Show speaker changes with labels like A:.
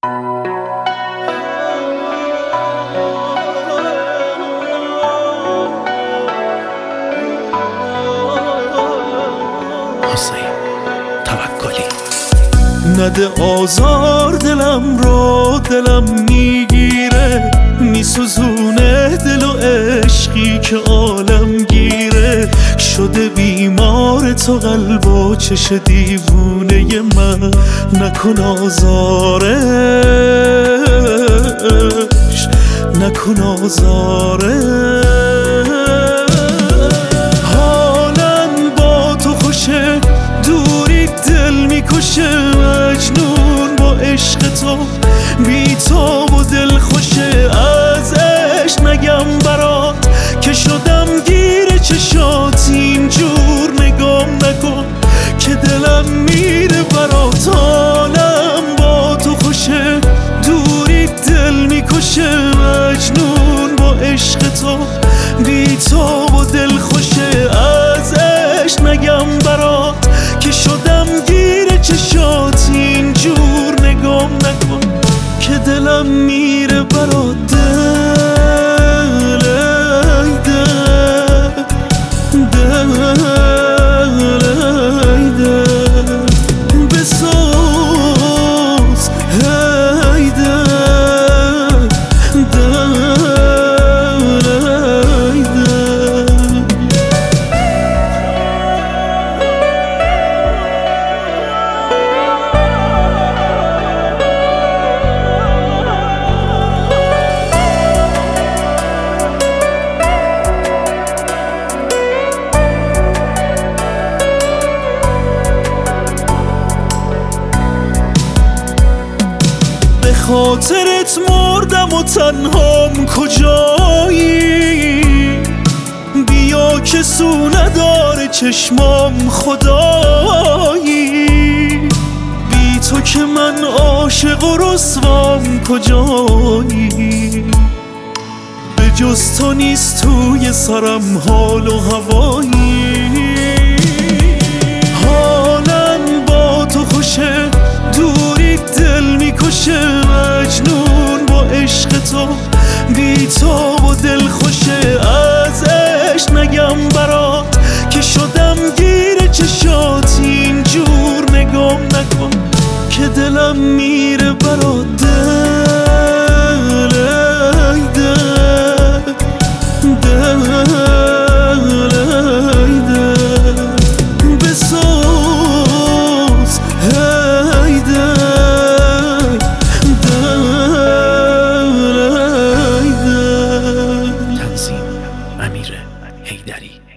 A: نده آزار دلم رو، دلم میگیره، میسوزونه دل و عشقی که عالم گیره. شده بیمار تو قلب و چش دیوونه من، نکن آزارش، نکن آزارش. حالم با تو خوشه، دوری دل میکشه، مجنون با عشق تو، بی تو و دل خوشه. ازش نگم برات که شدم گیر چشات، اینجور نگام نکن که دلم میره برات. حالم با تو خوشه، دوری دل میکشه، مجنون با عشق تو، بی تو و دل خوشه. ازش نگم برات که شدم گیر چشات، اینجور نگام نکن که دلم میره برات. بسوز هیده خاطرت مردم و تنهام کجایی، بیا که سو نداره چشمام خدایی. بی تو که من عاشق و رسوام کجایی، به جز تو نیست توی سرم حال و هوایی. حالم با تو خوشه، دوری دل میکشه، مجنون با عشق تو، بی تو و دل خوشه. ازش نگم برات که شدم گیر چشات، اینجور نگام نکن که دلم میره برات.
B: امیر حیدری.